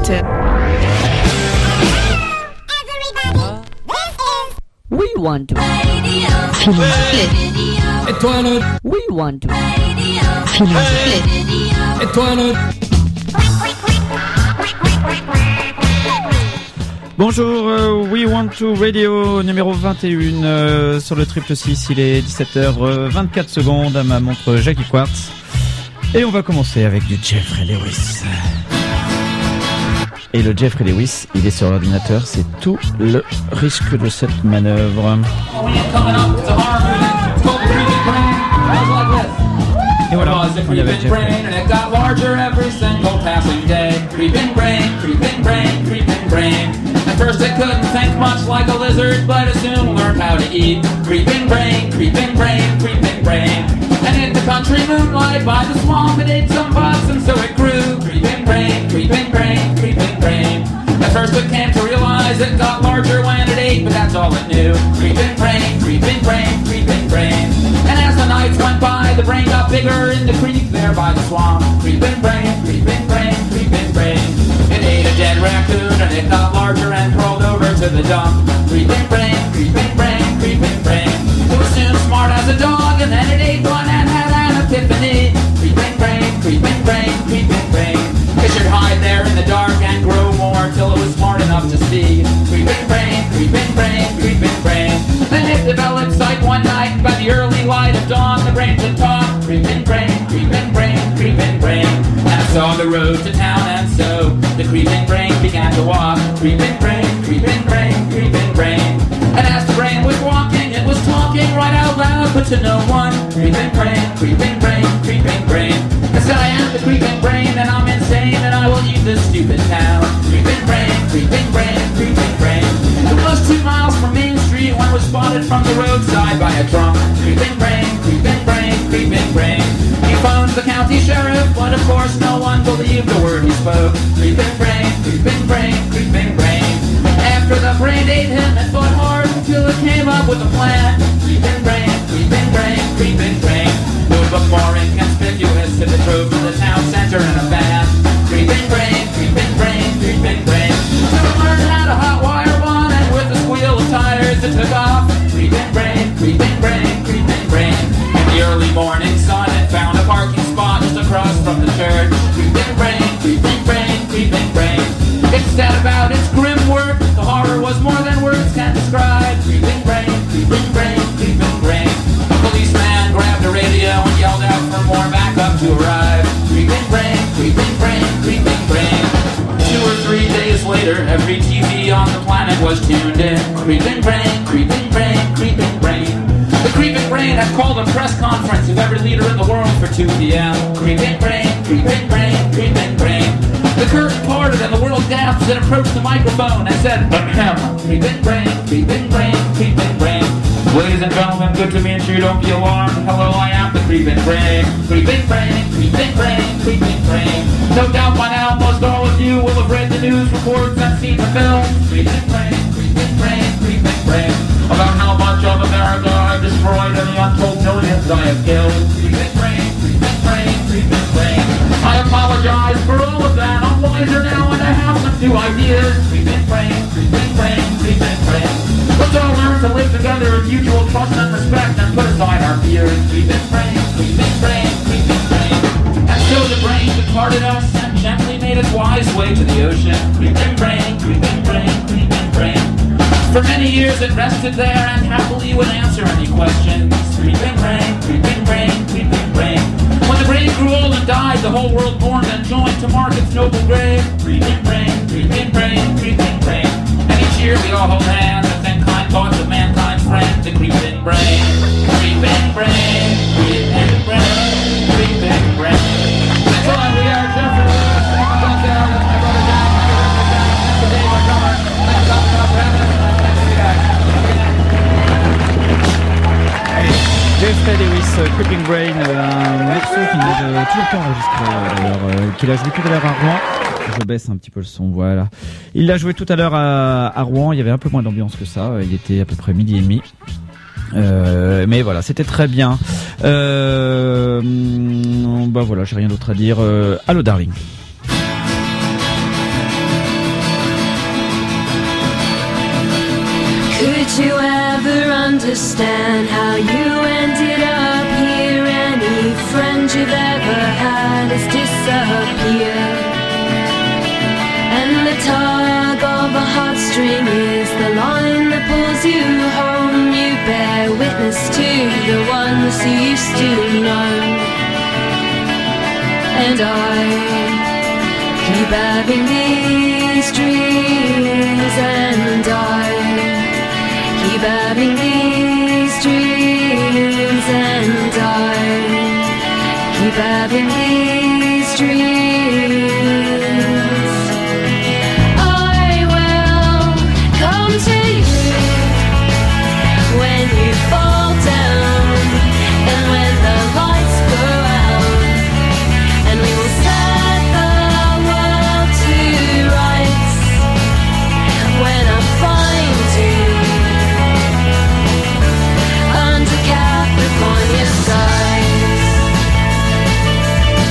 We want to Et toi le We want to Et toi le Bonjour, We Want to Radio numéro 21 sur le 666, il est 17h24 secondes à ma montre Jackie Quartz. Et on va commencer avec du Jeffrey Lewis. Et le Jeffrey Lewis, il est sur l'ordinateur, c'est tout le risque de cette manœuvre. Et voilà, on y avait Jeffrey. At first it couldn't think much like a lizard, but it soon learned how to eat. Creeping brain, creeping brain, creeping brain. And in the country moonlight by the swamp it ate some bugs and so it grew. Creeping brain, creeping brain, creeping brain. At first it came to realize it got larger when it ate, but that's all it knew. Creeping brain, creeping brain, creeping brain. And as the nights went by, the brain got bigger in the creek there by the swamp. Creeping brain, creeping brain, creeping brain. It ate a dead raccoon and it got larger and crawled over to the dump. Creeping brain, creeping brain, creeping brain. It was soon smart as a dog and then it ate one and had an epiphany. Creeping brain, creeping brain, creeping brain. It should hide there in the dark and grow more till it was smart enough to see. Creeping brain, creeping brain, creeping brain. Then it developed sight one night by the early light of dawn. The brain could talk. Creeping brain, creeping brain, creeping brain. And I saw the road to town and so the creeping brain began to walk. Creeping brain, creeping brain, creeping brain. And as the brain was walking, it was talking right out loud, but to no one. Creeping brain, creeping brain, creeping brain. It said I am the creeping brain and I'm insane and I will leave this stupid town. Creeping brain, creeping brain, creeping brain. It was 2 miles from Main Street when it was spotted from the roadside by a drunk. Creeping brain, creeping brain, creeping brain. He phoned the county sheriff, but of course no one believed a word he spoke. Creeping brain, creeping brain, creeping brain. After the brain ate him, it fought hard until it came up with a plan. Creeping brain, creeping brain, creeping brain. Moved up more inconspicuous to the drove to the town center in a van. Creeping brain, creeping brain, creeping brain. So it learned how to hotwire one, and with a squeal of tires it took off. Creeping brain, creeping brain, creeping brain. In the early morning sun it found a parking spot just across from the church. Creeping brain, creeping brain, creeping brain. It said about its grim work, the horror was more than words can describe. Creeping brain, creeping brain, creeping brain. A policeman grabbed a radio and yelled out for more backup to arrive. Creeping brain, creeping brain, creeping brain. 2 or 3 days later, every TV on the planet was tuned in. Creeping brain, creeping brain, creeping brain. The creeping brain had called a press conference of every leader in the world for 2 p.m. Creeping brain, creeping brain, creeping brain. The curtain parted and the world gasped and approached the microphone and said, ahem, creeping brain, creeping brain, creeping brain. Ladies and gentlemen, good to meet you, don't be alarmed. Hello, I am the creeping brain. Creeping brain, creeping brain, creeping brain. No doubt by now most all of you will have read the news reports and seen the films. Creeping brain, creeping brain, creeping brain. About how much of America I've destroyed and the untold millions I have killed. Creeping brain, creeping brain, creeping brain. I apologize for all of that. I'm wiser now and I have some new ideas. Creeping brain, creeping brain, creeping brain. Let's all learn to live together in mutual trust and respect and put aside our fears. Creeping brain, creeping brain, creeping brain. And so the brain departed us and gently made its wise way to the ocean. Creeping brain, creeping brain, creeping brain. For many years it rested there and happily would answer any questions. Creeping brain, creeping brain, creeping brain. When the brain grew old and died, the whole world mourned and joined to mark its noble grave. Creeping brain, creeping brain, creeping brain. And each year we all hold hands and think kind thoughts of mankind's friend, the creeping brain. Creeping brain, creeping brain, creeping brain. That's all we are, Jeffrey Lewis. Thank you, John Dale. That's my brother Jack. My brother Jack. Today, my drummer. Thanks for having us. Thanks to you guys. Jeffrey Lewis, Creeping Brain, un morceau qu'il n'a toujours pas enregistré d'ailleurs, qu'il a joué tout à l'heure à Rouen. Je baisse un petit peu le son, voilà. Il l'a joué tout à l'heure à Rouen, il y avait un peu moins d'ambiance que ça, il était à peu près 12h30. Mais voilà, c'était très bien. Bah voilà, j'ai rien d'autre à dire. Allô, darling. you ever understand how you ended up here? Any friend you've ever had has disappeared, and the tug of a heartstring is the line that pulls you home. You bear witness to the ones who used to know, and I keep having these dreams, and I keep having these dreams, and I keep having these dreams. I will come to you when you fall down, and when the lights go out, and we will set the world to rights. When I find you under Capricornia skies.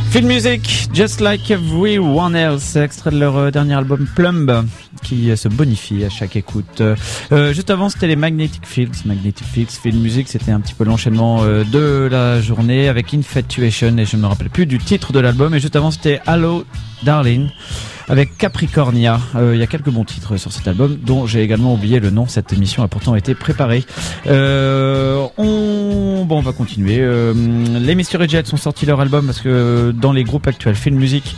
Film Music, Just Like Everyone Else, extrait de leur dernier album Plumb, qui se bonifie à chaque écoute. Juste avant, c'était les Magnetic Fields. Magnetic Fields, Film Music, c'était un petit peu l'enchaînement de la journée avec Infatuation, et je ne me rappelle plus du titre de l'album. Et juste avant, c'était Hello Darling avec Capricornia. Il y a quelques bons titres sur cet album dont j'ai également oublié le nom. Cette émission a pourtant été préparée. On va continuer. Les Mystery Jets ont sorti leur album parce que dans les groupes actuels Film Music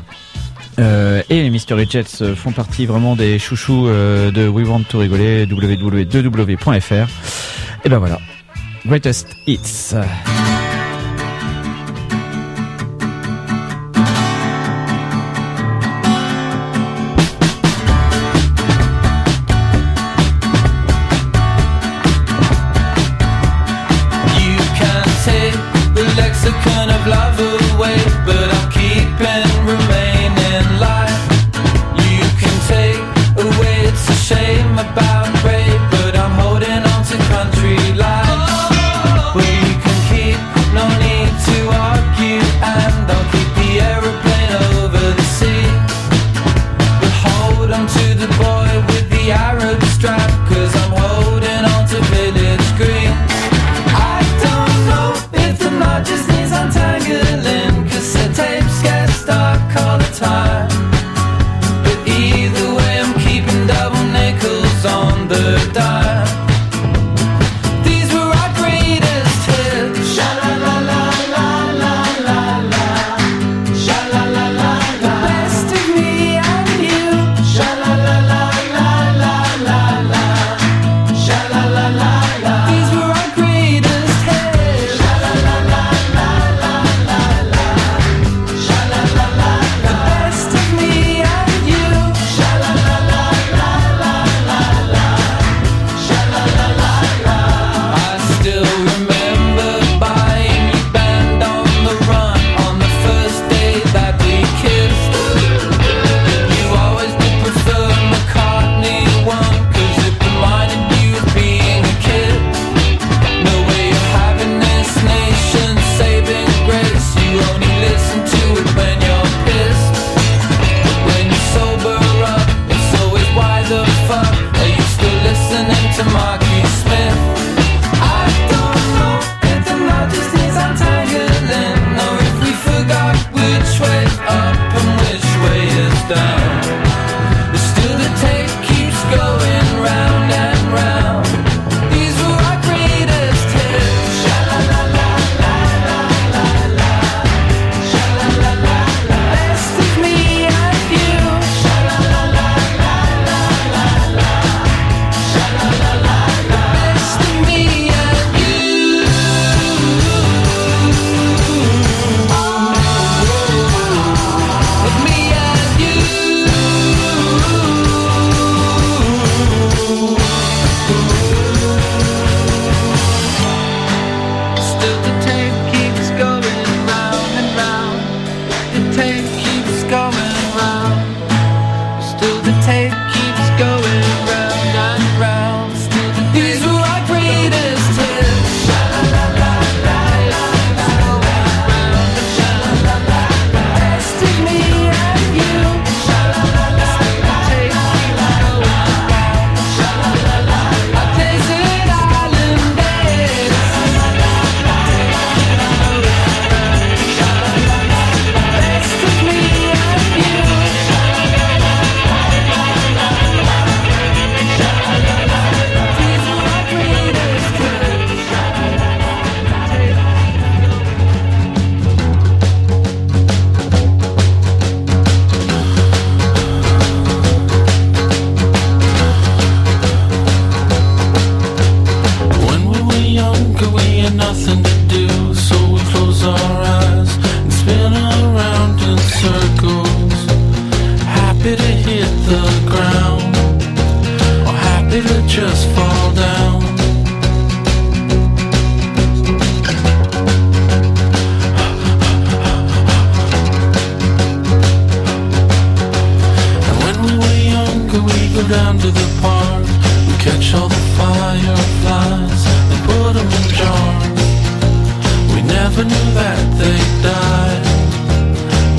et les Mystery Jets font partie vraiment des chouchous de We Want to Rigoler, www.2w.fr. Et ben voilà, Greatest Hits. never knew that they died.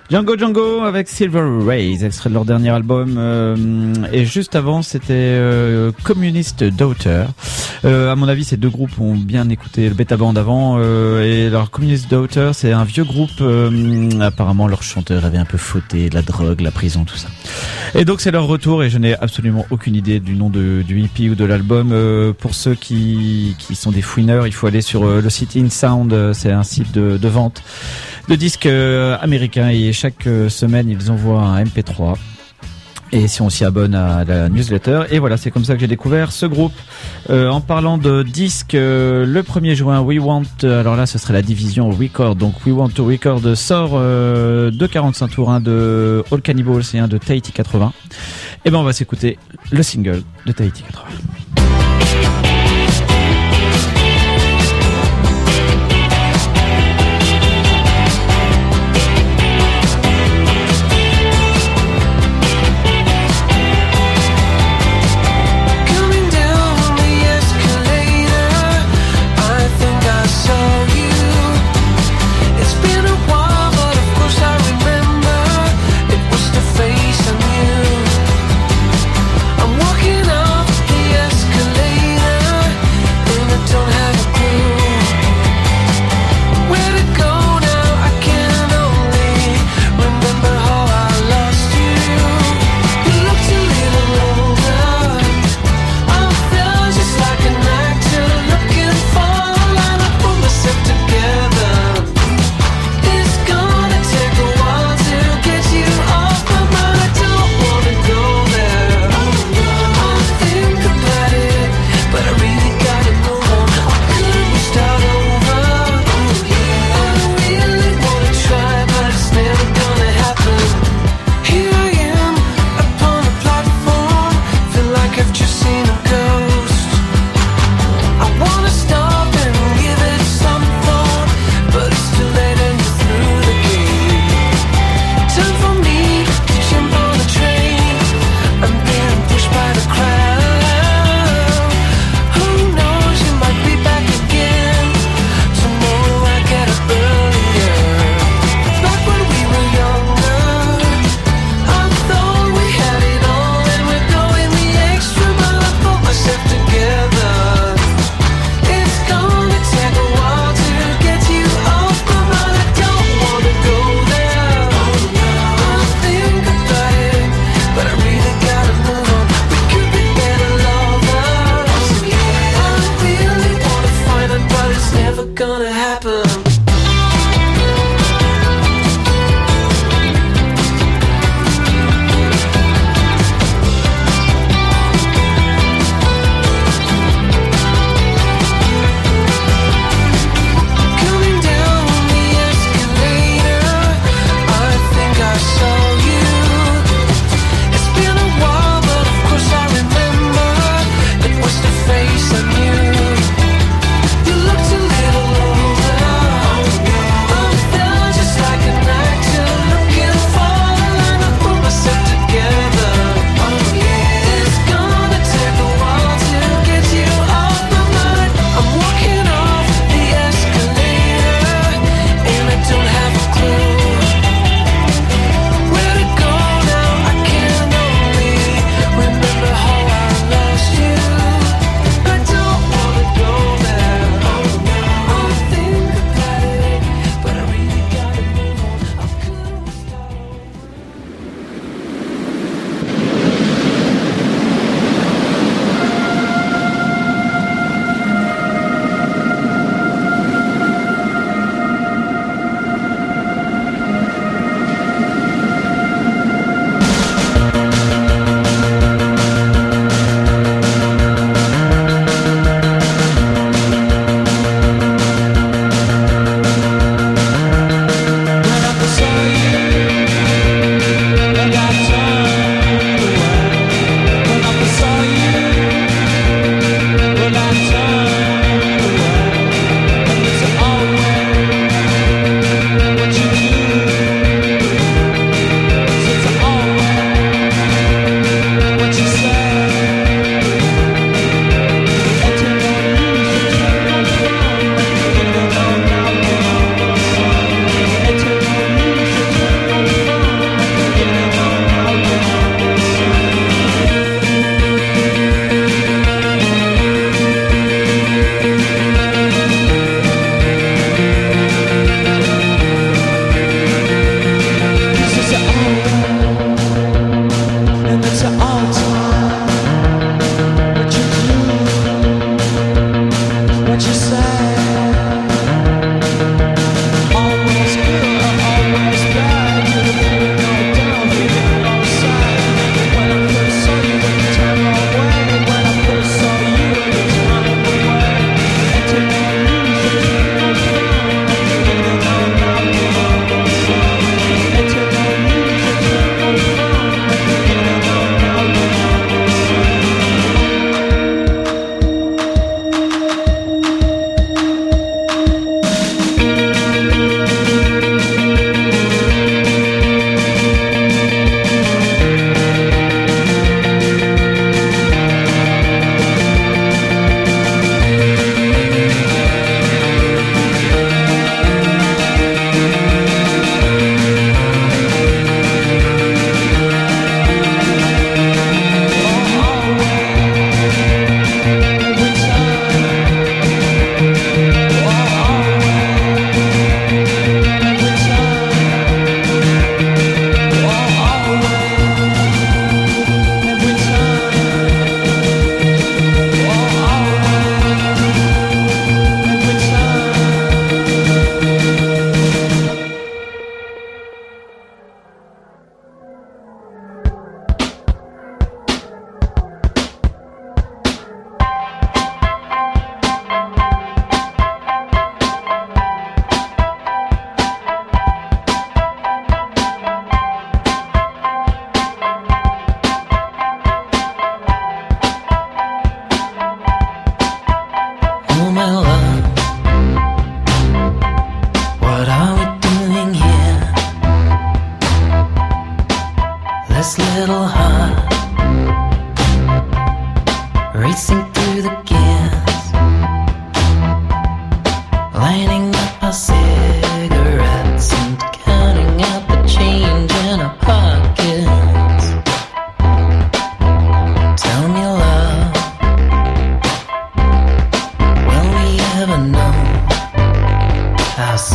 Django avec Silver Rays, extrait de leur dernier album. Et juste avant, c'était Communist Daughter. À mon avis, ces deux groupes ont bien écouté le Beta Band avant. Et leur Communist Daughter, c'est un vieux groupe. Apparemment, leur chanteur avait un peu fauté, la drogue, la prison, tout ça. Et donc, c'est leur retour. Et je n'ai absolument aucune idée du nom du EP ou de l'album. Pour ceux qui sont des fouineurs, il faut aller sur le site InSound. C'est un site de vente de disques américains, et chaque semaine ils envoient un MP3 et si on s'y abonne à la newsletter, et voilà, c'est comme ça que j'ai découvert ce groupe. En parlant de disques, le 1er juin, We Want, alors là ce serait la division Record, donc We Want to Record sort 2 45 tours, un de All Cannibals et un de Tahiti 80. Et ben on va s'écouter le single de Tahiti 80. I'm walking off the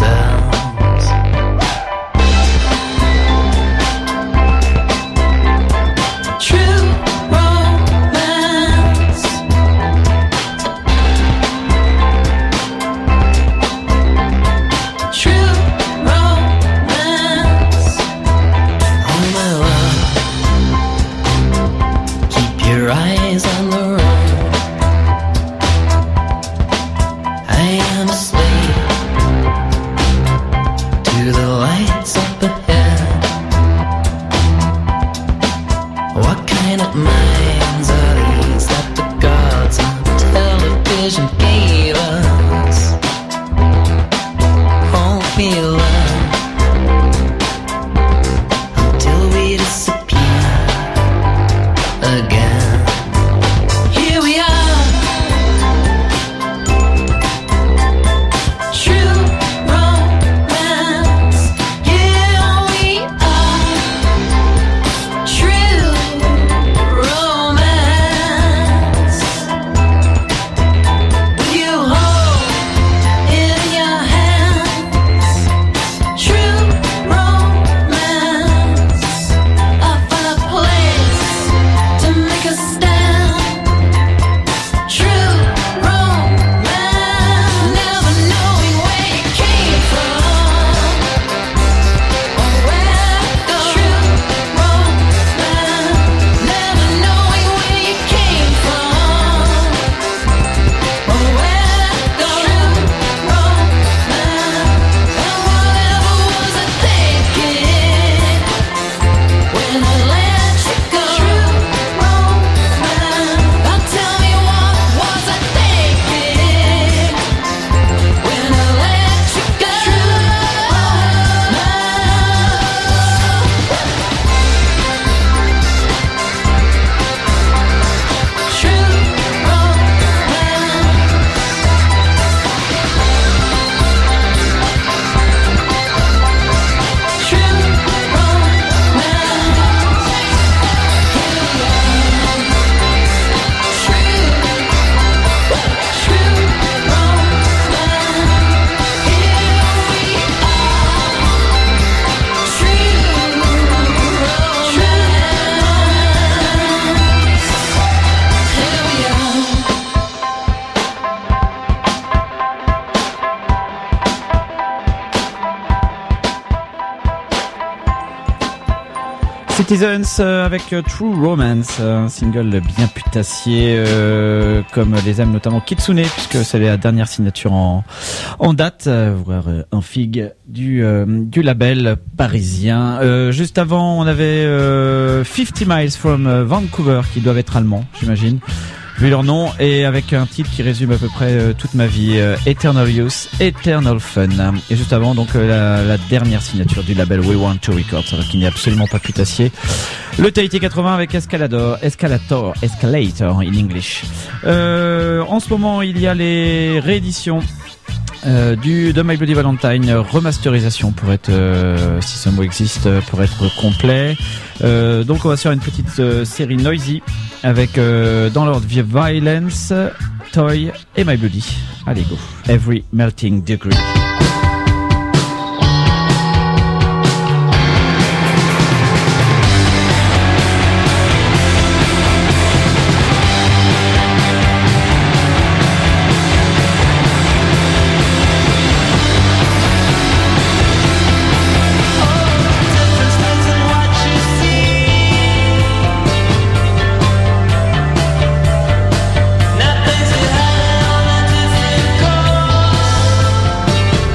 bells. True romance. True romance. Oh my love, keep your eyes on the road. I am a slave to the lights up ahead. What kind of minds are these that the gods on television gave us? Won't be love until we disappear again. Here we are, true romance. Here we are, true romance. Will you hold in your hands? True romance. I find a place to make a stand. True romance. Never knowing where you came from or where to go. True romance. Never knowing where you came from or where to go. True romance. And whatever was I thinking when I let you go? True romance. Now tell me, what was I thinking when I let you go? True romance. True romance. True Citizens avec True Romance, un single bien putassier comme les aime notamment Kitsune, puisque c'est la dernière signature en date, voire un fig du label parisien. Juste avant, on avait 50 Miles from Vancouver, qui doivent être allemands, j'imagine, vu leur nom, et avec un titre qui résume à peu près toute ma vie, Eternal Youth, Eternal Fun. Et juste avant, donc la dernière signature du label We Want to Record, ça qui n'est absolument pas putassier, le Tahiti 80 avec Escalator in English. En ce moment, il y a les rééditions de My Bloody Valentine, remasterisation pour être, si ce mot existe, pour être complet. Donc on va se faire une petite série noisy avec dans l'ordre Violence, Toy et My Bloody. Allez go, Every Melting Degree. Nothing's behind all the different course.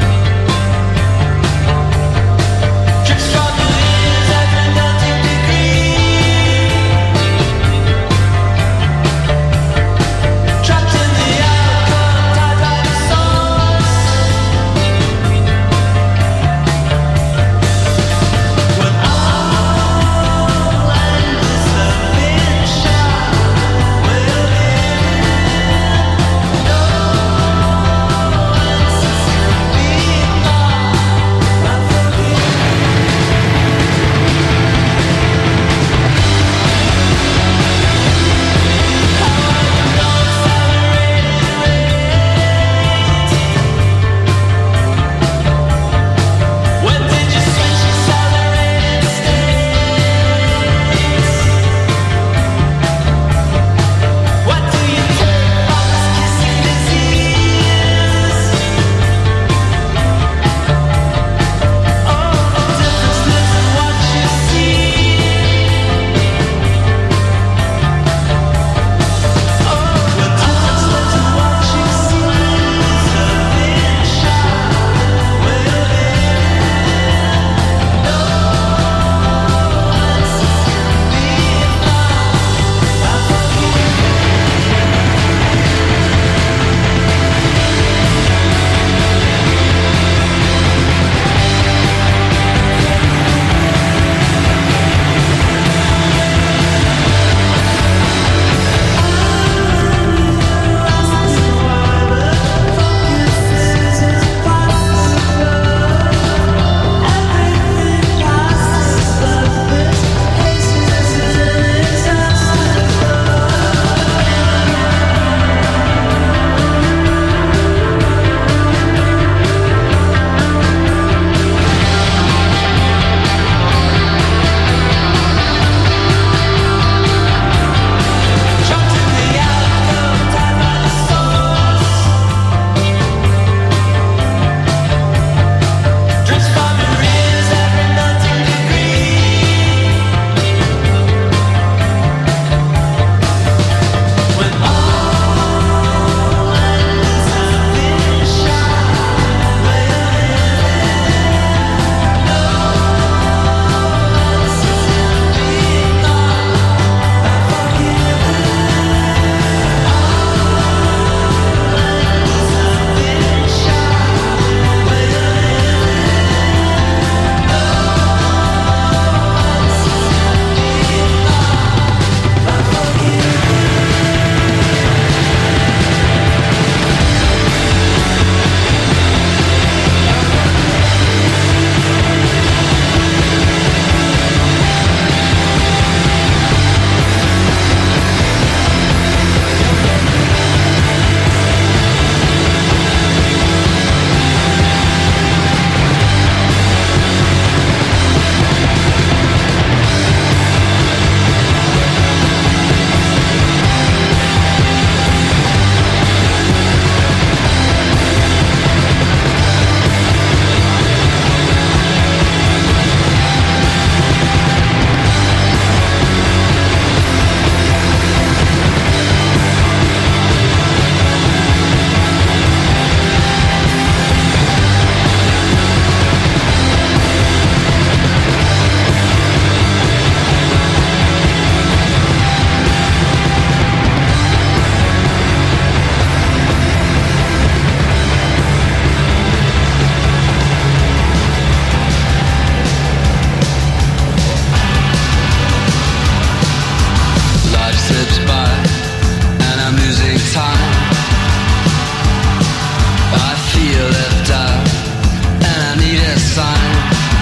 sign.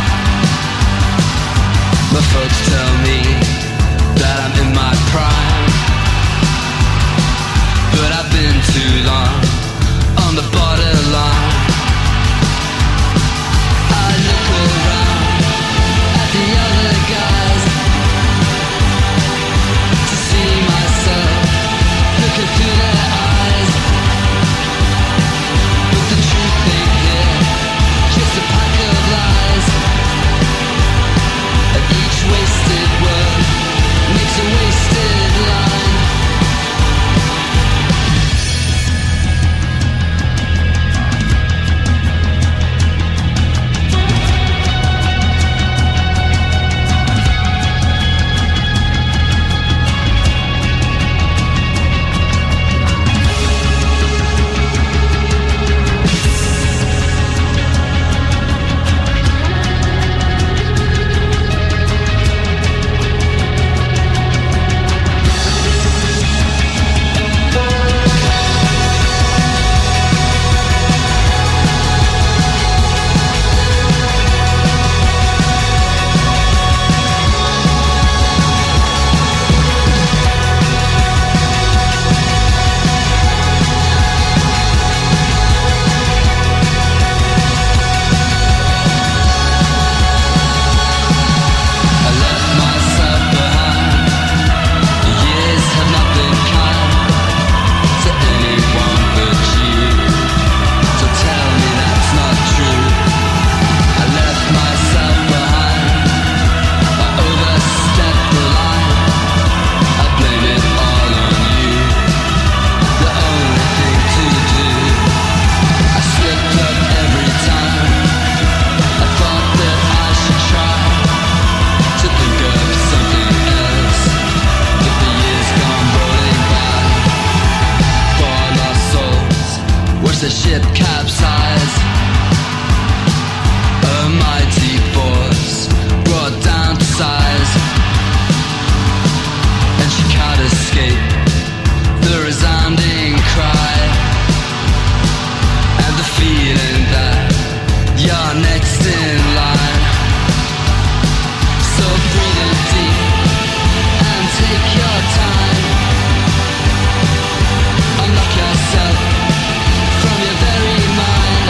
My folks tell me that I'm in my prime, but I've been too long on the borderline. I look around at the other guys to see myself looking through their eyes, but the truth ain't here, just a pack of lies. And each wasted word makes a wasted line. The ship capsized, a mighty force brought down to size, and she can't escape the resounding cry, and the feeling that you're next in line. So breathe in deep and take your time. Unlock yourself from your very mind,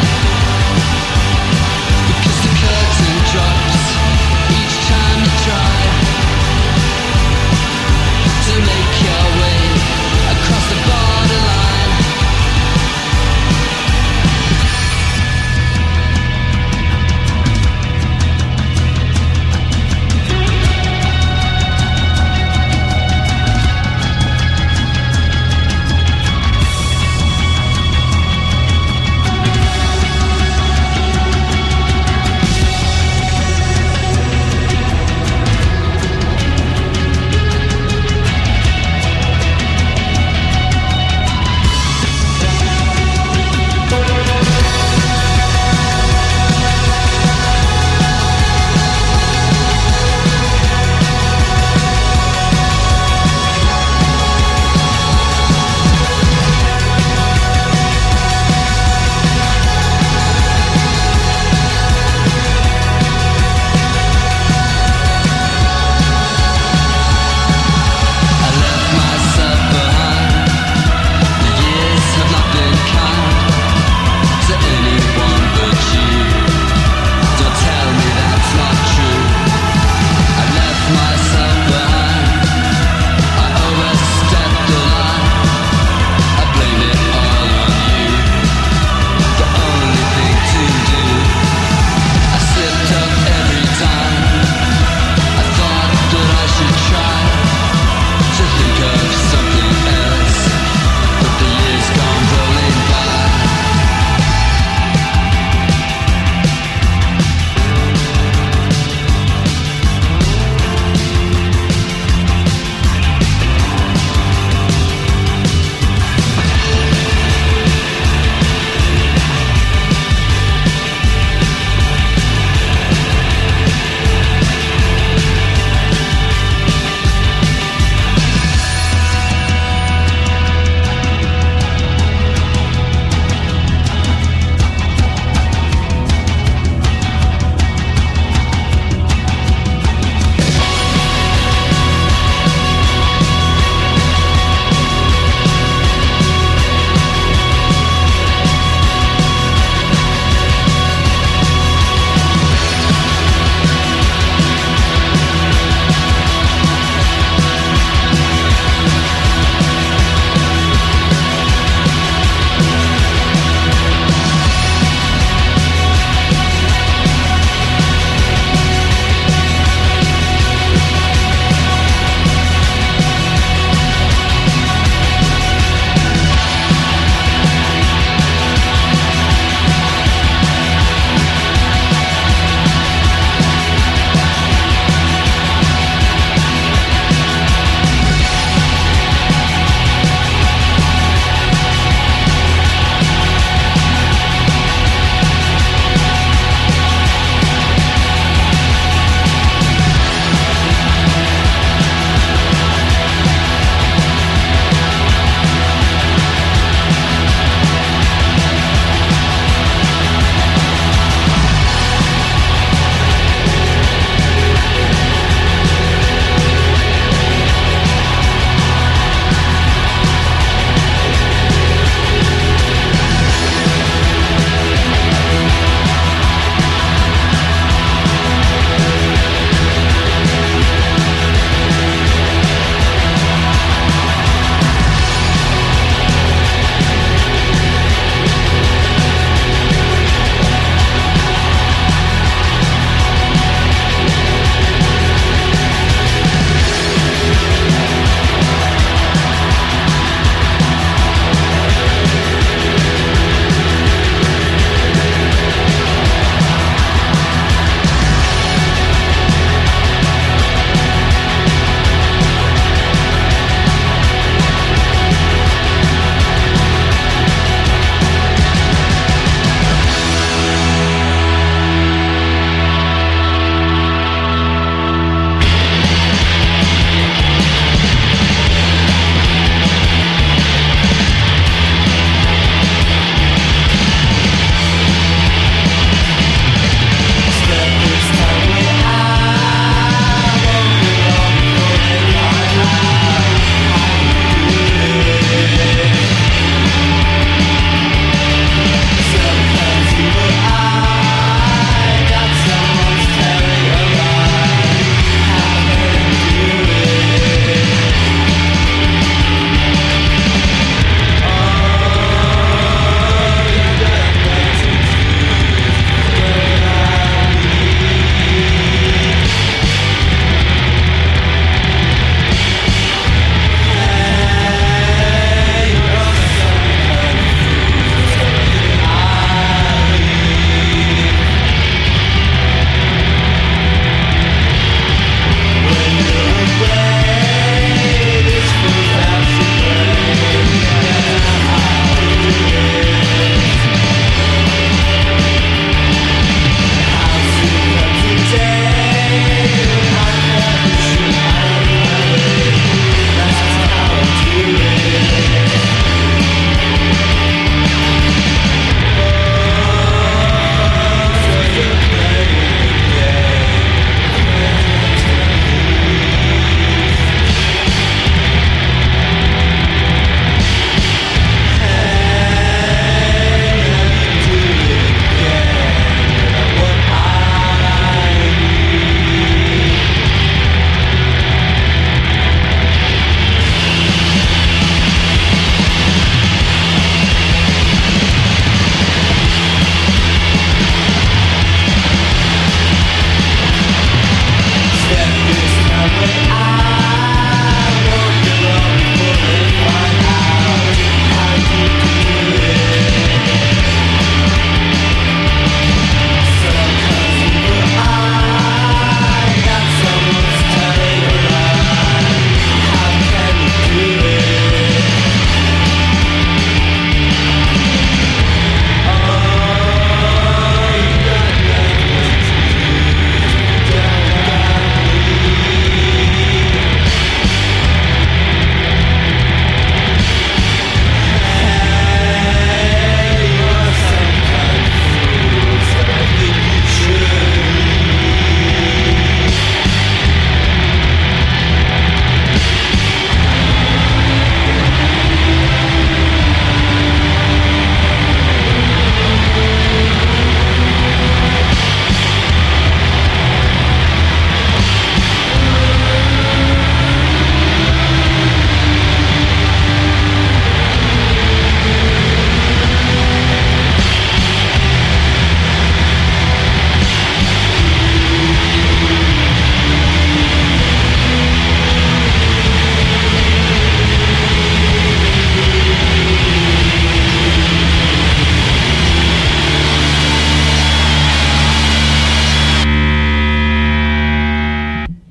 because the curtain drops each time you try to make your way across the borderline.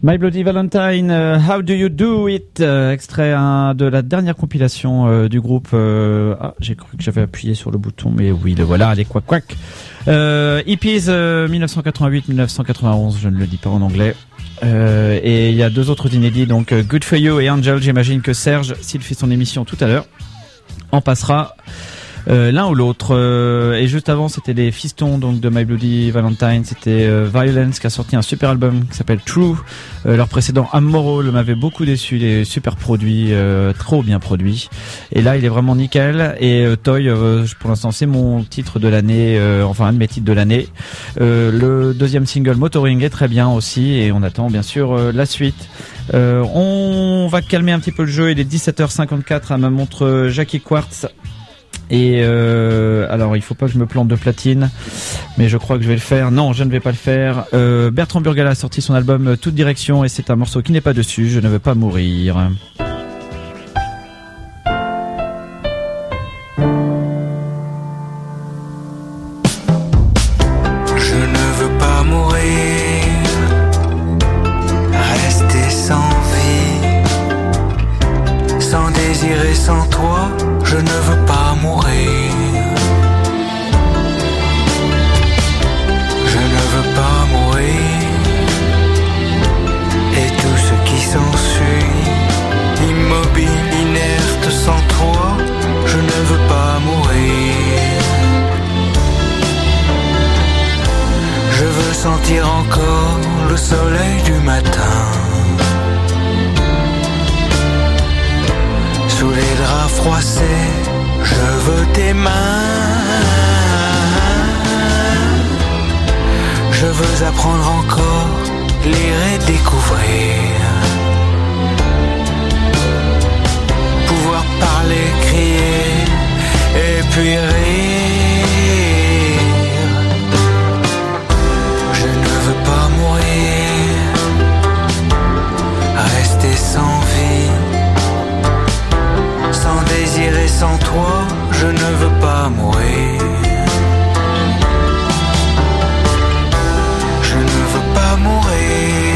My Bloody Valentine, How Do You Do It, extrait de la dernière compilation du groupe. J'ai cru que j'avais appuyé sur le bouton, mais oui, le voilà, allez, quack quack. Hippies 1988-1991, je ne le dis pas en anglais. Et il y a deux autres inédits, donc Good For You et Angel. J'imagine que Serge, s'il fait son émission tout à l'heure, en passera l'un ou l'autre. Et juste avant, c'était les fistons donc de My Bloody Valentine. C'était Violence qui a sorti un super album qui s'appelle True. Leur précédent Amoral m'avait beaucoup déçu. Il est super produit, trop bien produit. Et là, il est vraiment nickel. Et Toy, pour l'instant, c'est mon titre de l'année, enfin un de mes titres de l'année. Le deuxième single Motoring est très bien aussi. Et on attend bien sûr la suite. On va calmer un petit peu le jeu. Il est 17h54 à ma montre Jackie Quartz. Et alors il faut pas que je me plante de platine, mais je crois que je vais le faire. Non, je ne vais pas le faire. Bertrand Burgala a sorti son album Toute Direction et c'est un morceau qui n'est pas dessus. Je ne veux pas mourir. Je ne veux pas mourir, rester sans vie, sans désir et sans toi. Je ne veux pas mourir. Je ne veux pas mourir. Et tout ce qui s'ensuit, immobile, inerte, sans toi, je ne veux pas mourir. Je veux sentir encore le soleil du matin. Sous les draps froissés, je veux tes mains. Je veux apprendre encore, lire et découvrir. Pouvoir parler, crier et puis rire. Je ne veux pas mourir, rester sans vie. Sans désir et sans toi, je ne veux pas mourir. Je ne veux pas mourir.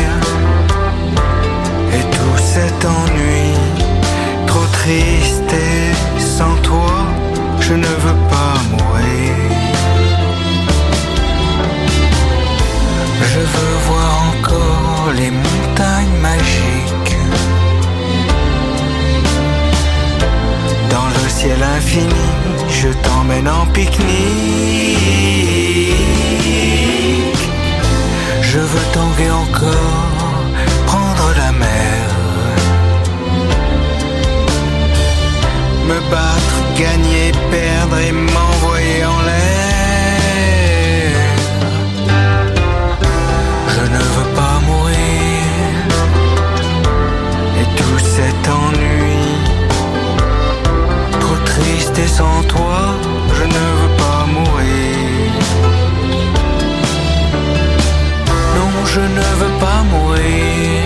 Et tout cet ennui, trop triste et sans toi, je ne veux pas mourir. Je veux voir encore les montagnes magiques. Dans le ciel infini, je t'emmène en pique-nique. Je veux tanguer encore, prendre la mer. Me battre, gagner, perdre et m'envoyer en l'air. Je ne veux pas mourir. Et tout cet ennui, triste et sans toi, je ne veux pas mourir. Non, je ne veux pas mourir.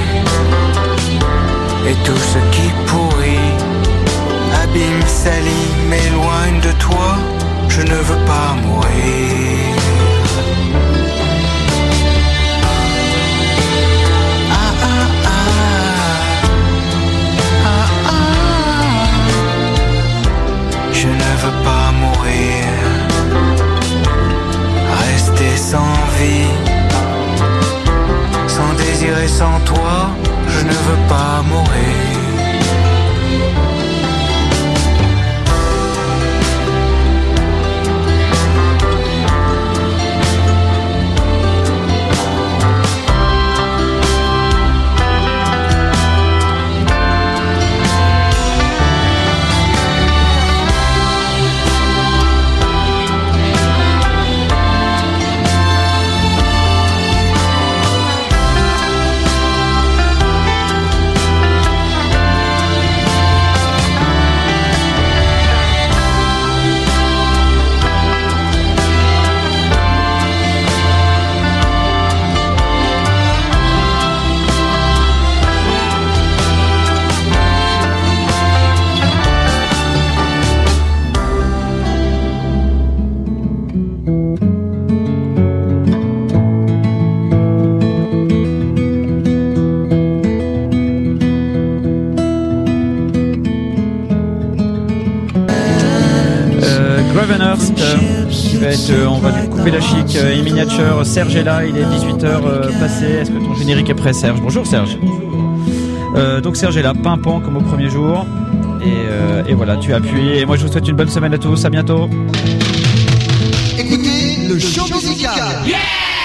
Et tout ce qui pourrit, abîme, salit, m'éloigne de toi, je ne veux pas mourir. Je ne veux pas mourir, rester sans vie, sans désir et sans toi, je ne veux pas mourir. Ravenhurst, qui va être, on va lui couper la chic, in miniature. Serge est là, il est 18h passé. Est-ce que ton générique est prêt, Serge? Bonjour Serge. Donc Serge est là, pimpant comme au premier jour. Et voilà, tu as appuyé. Et moi je vous souhaite une bonne semaine à tous, à bientôt. Écoutez le show musical. Yeah!